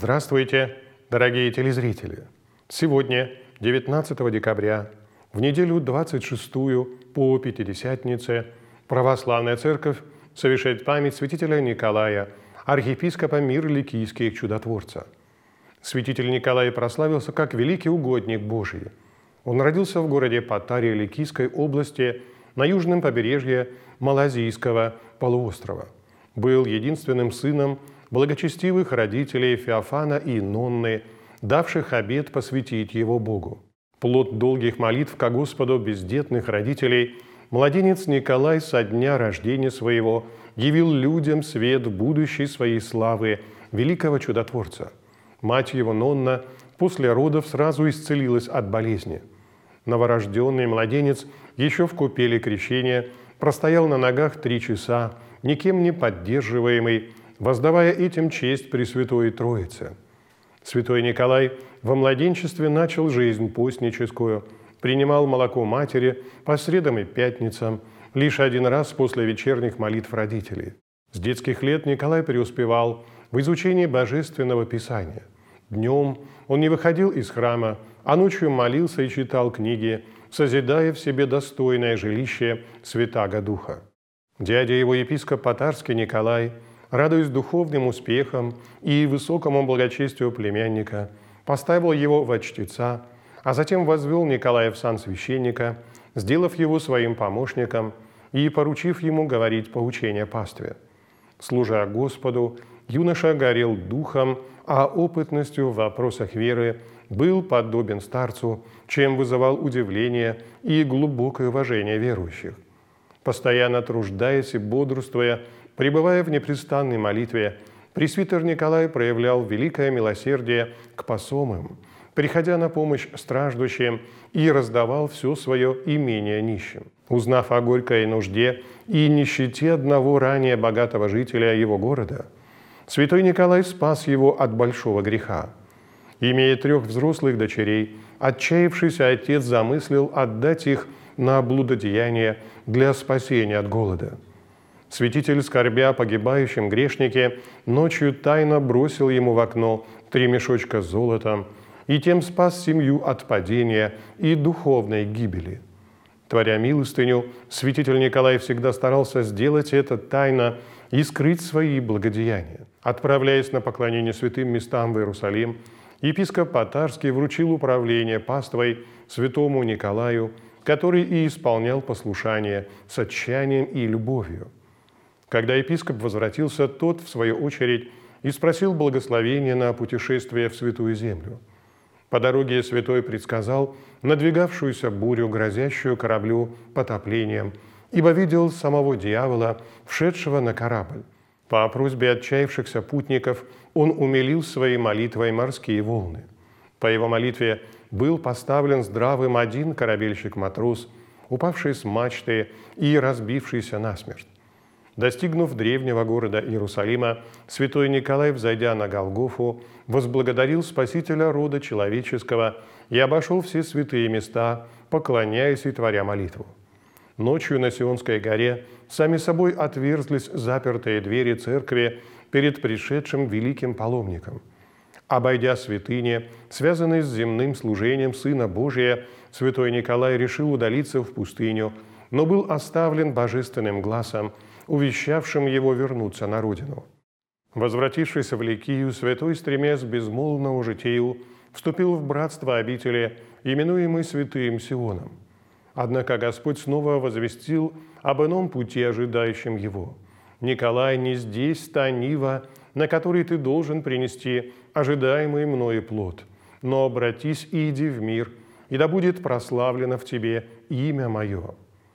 Здравствуйте, дорогие телезрители! Сегодня, 19 декабря, в неделю 26-ю по Пятидесятнице, Православная Церковь совершает память святителя Николая, архиепископа Мир-Ликийских чудотворца. Святитель Николай прославился как великий угодник Божий. Он родился в городе Патария Ликийской области на южном побережье Малазийского полуострова. Был единственным сыном благочестивых родителей Феофана и Нонны, давших обет посвятить его Богу. Плод долгих молитв ко Господу бездетных родителей, младенец Николай со дня рождения своего явил людям свет будущей своей славы, великого чудотворца. Мать его Нонна после родов сразу исцелилась от болезни. Новорожденный младенец еще в купели крещения простоял на ногах 3 часа, никем не поддерживаемый, воздавая этим честь Пресвятой Троице. Святой Николай во младенчестве начал жизнь постническую, принимал молоко матери по средам и пятницам, лишь один раз после вечерних молитв родителей. С детских лет Николай преуспевал в изучении Божественного Писания. Днем он не выходил из храма, а ночью молился и читал книги, созидая в себе достойное жилище Святаго Духа. Дядя его, епископ Патарский Николай, радуясь духовным успехам и высокому благочестию племянника, поставил его во чтеца, а затем возвел Николая в сан священника, сделав его своим помощником и поручив ему говорить поучения пастве. Служа Господу, юноша горел духом, а опытностью в вопросах веры был подобен старцу, чем вызывал удивление и глубокое уважение верующих. Постоянно труждаясь и бодрствуя, пребывая в непрестанной молитве, пресвитер Николай проявлял великое милосердие к посомым, приходя на помощь страждущим и раздавал все свое имение нищим. Узнав о горькой нужде и нищете одного ранее богатого жителя его города, святой Николай спас его от большого греха. Имея 3 взрослых дочерей, отчаявшийся отец замыслил отдать их на блудодеяние для спасения от голода. Святитель, скорбя о погибающем грешнике, ночью тайно бросил ему в окно 3 мешочка с золотом и тем спас семью от падения и духовной гибели. Творя милостыню, святитель Николай всегда старался сделать это тайно и скрыть свои благодеяния. Отправляясь на поклонение святым местам в Иерусалим, епископ Патарский вручил управление паствой святому Николаю, который и исполнял послушание с отчаянием и любовью. Когда епископ возвратился, тот, в свою очередь, и спросил благословения на путешествие в Святую Землю. По дороге святой предсказал надвигавшуюся бурю, грозящую кораблю потоплением, ибо видел самого дьявола, вшедшего на корабль. По просьбе отчаявшихся путников он умилил своей молитвой морские волны. По его молитве был поставлен здравым один корабельщик-матрос, упавший с мачты и разбившийся насмерть. Достигнув древнего города Иерусалима, святой Николай, взойдя на Голгофу, возблагодарил Спасителя рода человеческого и обошел все святые места, поклоняясь и творя молитву. Ночью на Сионской горе сами собой отверзлись запертые двери церкви перед пришедшим великим паломником. Обойдя святыни, связанные с земным служением Сына Божия, святой Николай решил удалиться в пустыню, но был оставлен божественным гласом, увещавшим его вернуться на родину. Возвратившись в Ликию, святой, стремясь к безмолвному житию, вступил в братство обители, именуемой святым Сионом. Однако Господь снова возвестил об ином пути, ожидающем его. «Николай, не здесь та нива, на которой ты должен принести ожидаемый мною плод, но обратись и иди в мир, и да будет прославлено в тебе имя мое».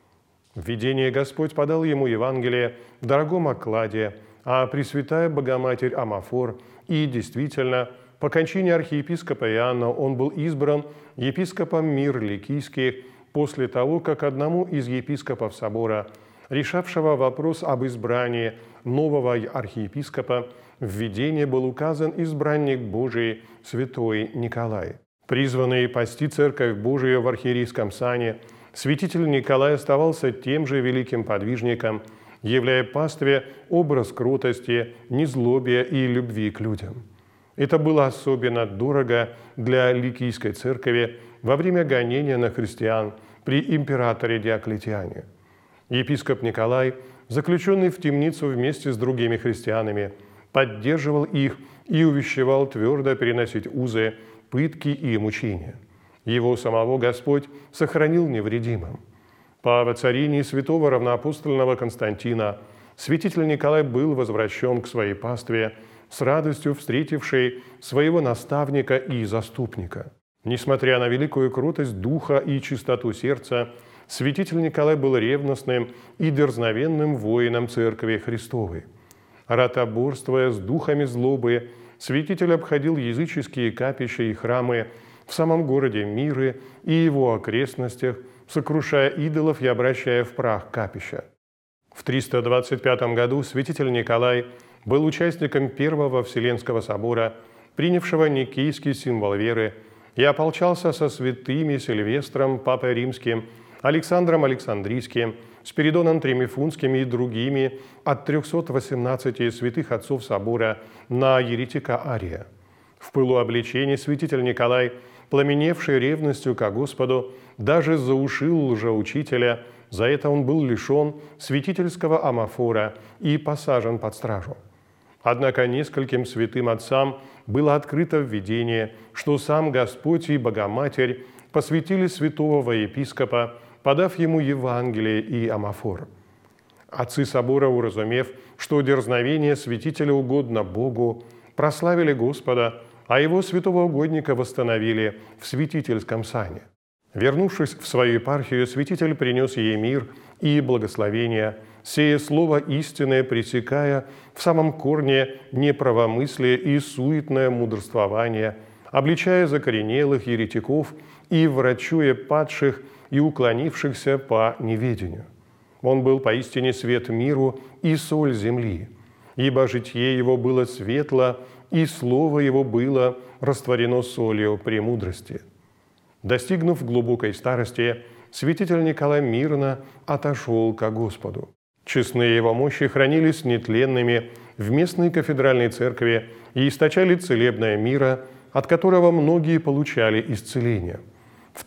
В видении Господь подал ему Евангелие в дорогом окладе, а Пресвятая Богоматерь Амафор, и действительно, по кончине архиепископа Иоанна он был избран епископом Мир-Ликийских после того, как одному из епископов собора, решавшего вопрос об избрании нового архиепископа, в видении был указан избранник Божий святой Николай. Призванный пасти Церковь Божию в архиерейском сане, святитель Николай оставался тем же великим подвижником, являя пастве образ кротости, незлобия и любви к людям. Это было особенно дорого для Ликийской церкви во время гонения на христиан при императоре Диоклетиане. Епископ Николай, заключенный в темницу вместе с другими христианами, поддерживал их и увещевал твердо переносить узы, пытки и мучения. Его самого Господь сохранил невредимым. По воцарении святого равноапостольного Константина святитель Николай был возвращен к своей пастве, с радостью встретившей своего наставника и заступника. Несмотря на великую кротость духа и чистоту сердца, святитель Николай был ревностным и дерзновенным воином Церкви Христовой. Ротоборствуя с духами злобы, святитель обходил языческие капища и храмы в самом городе Миры и его окрестностях, сокрушая идолов и обращая в прах капища. В 325 году святитель Николай был участником Первого Вселенского собора, принявшего никейский символ веры, и ополчался со святыми Сильвестром, Папой Римским, Александром Александрийским, Спиридоном Тримифунским и другими от 318 святых отцов собора на еретика Ария. В пылу обличения святитель Николай, пламеневший ревностью ко Господу, даже заушил лжеучителя. За это он был лишен святительского амафора и посажен под стражу. Однако нескольким святым отцам было открыто в видении, что сам Господь и Богоматерь посвятили святого во епископа, подав ему Евангелие и амафор. Отцы собора, уразумев, что дерзновение святителя угодно Богу, прославили Господа, а его святого угодника восстановили в святительском сане. Вернувшись в свою епархию, святитель принес ей мир и благословение, сея слово истинное, пресекая в самом корне неправомыслие и суетное мудрствование, обличая закоренелых еретиков и врачуя падших и уклонившихся по неведению. Он был поистине свет миру и соль земли, ибо житие его было светло, и слово его было растворено солью премудрости. Достигнув глубокой старости, святитель Николай мирно отошел ко Господу. Честные его мощи хранились нетленными в местной кафедральной церкви и источали целебное мира, от которого многие получали исцеление. В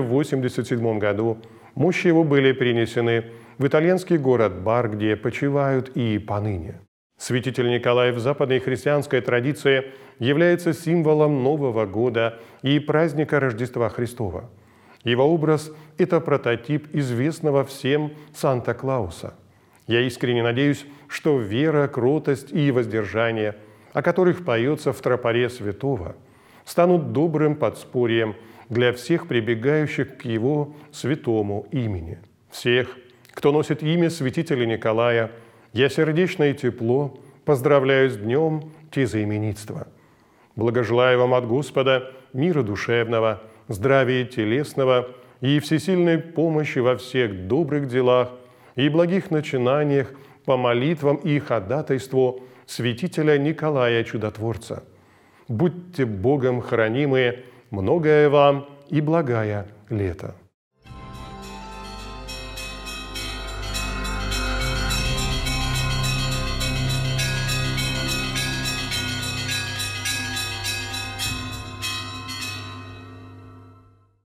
1087 году мощи его были перенесены в итальянский город Бар, где почивают и поныне. Святитель Николай в западной христианской традиции является символом Нового года и праздника Рождества Христова. Его образ – это прототип известного всем Санта-Клауса. Я искренне надеюсь, что вера, кротость и воздержание, о которых поется в тропаре святого, станут добрым подспорьем для всех прибегающих к его святому имени. Всех, кто носит имя святителя Николая, я сердечно и тепло поздравляю с днем тезаименитства. Благожелаю вам от Господа мира душевного, здравия телесного и всесильной помощи во всех добрых делах и благих начинаниях по молитвам и ходатайству святителя Николая Чудотворца. Будьте Богом хранимые, многое вам и благая лето.